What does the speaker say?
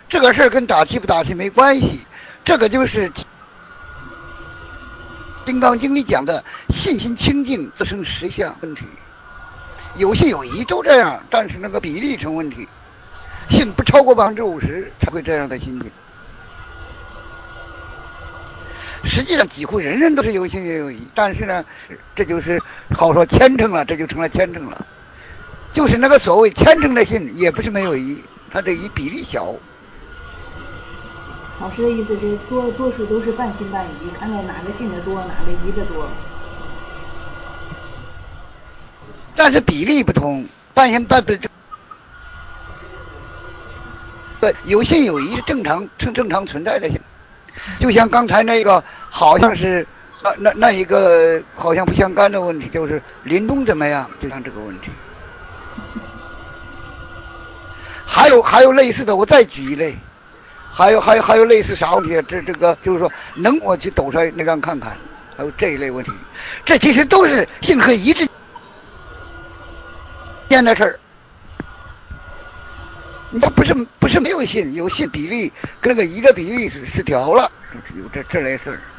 这个事儿跟打气不打气没关系，这个就是《金刚经》里讲的信心清净自生实相问题。有信有疑都这样，但是那个比例成问题，信不超过50%才会这样的心境。实际上几乎人人都是有信也有疑，但是呢，这就是好说虔诚了，这就成了虔诚了。就是那个所谓虔诚的信，也不是没有疑，它这疑比例小。 老师的意思是多数都是半信半疑，看看哪个信的多，哪个疑的多。 但是比例不同，半信半疑，有信有疑是正常存在的。就像刚才那个好像是那一个好像不相干的问题，就是临终怎么样，就像这个问题。还有类似的，我再举一类，还有类似啥问题？这个就是说，能我去抖出来那张看看，还有这一类问题，这其实都是信和疑之间的事儿。你不是没有信，有信比例跟那个疑的比例是失调了，有这类事儿。